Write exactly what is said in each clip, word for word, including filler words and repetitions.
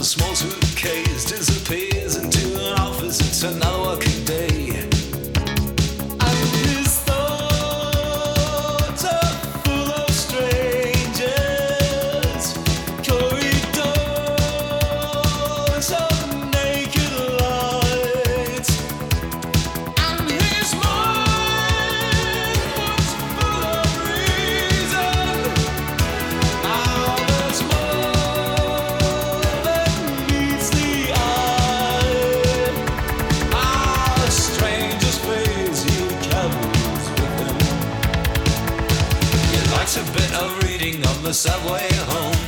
a small suitcase disappears into an office. It's another working day. And his thoughts are full of strangers, corridors of naked lights. And his mind was full of reason. Now there's more than meets the eye. Ah, a stranger's face he carries with him. He likes a bit of reading on the subway home.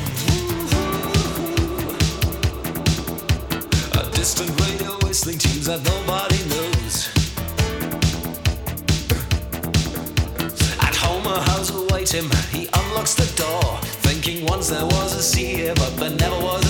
A distant radio whistling tunes that nobody knows. At home a house awaits him. He unlocks the door, thinking once there was a sea here, but there never was